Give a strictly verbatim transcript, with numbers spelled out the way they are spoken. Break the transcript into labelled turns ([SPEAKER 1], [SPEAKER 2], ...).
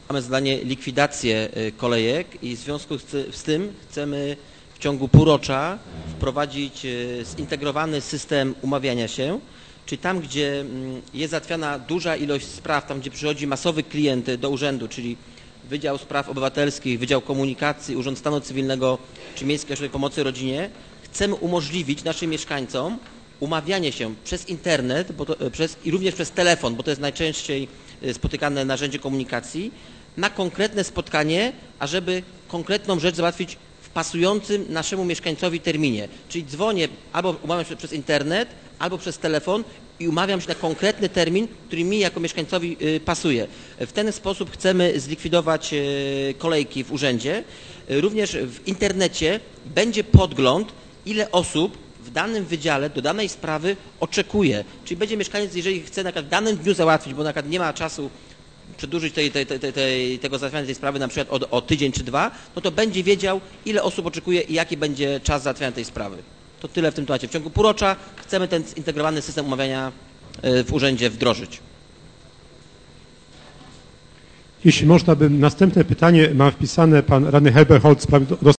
[SPEAKER 1] Mamy zadanie likwidację kolejek i w związku z tym chcemy w ciągu półrocza wprowadzić zintegrowany system umawiania się, czyli tam, gdzie jest załatwiana duża ilość spraw, tam gdzie przychodzi masowy klient do urzędu, czyli Wydział Spraw Obywatelskich, Wydział Komunikacji, Urząd Stanu Cywilnego czy Miejski Ośrodek Pomocy Rodzinie, chcemy umożliwić naszym mieszkańcom umawianie się przez internet bo to, przez, i również przez telefon, bo to jest najczęściej spotykane narzędzie komunikacji, na konkretne spotkanie, ażeby konkretną rzecz załatwić w pasującym naszemu mieszkańcowi terminie. Czyli dzwonię, albo umawiam się przez internet, albo przez telefon i umawiam się na konkretny termin, który mi jako mieszkańcowi pasuje. W ten sposób chcemy zlikwidować kolejki w urzędzie. Również w internecie będzie podgląd, ile osób w danym wydziale do danej sprawy oczekuje. Czyli będzie mieszkaniec, jeżeli chce na przykład w danym dniu załatwić, bo na przykład nie ma czasu przedłużyć tej, tej, tej, tej, tego załatwiania tej sprawy na przykład o, o tydzień czy dwa, no to będzie wiedział, ile osób oczekuje i jaki będzie czas załatwiania tej sprawy. To tyle w tym temacie. W ciągu półrocza chcemy ten zintegrowany system umawiania w urzędzie wdrożyć.
[SPEAKER 2] Jeśli można, bym następne pytanie ma wpisane pan radny Herbert Holz.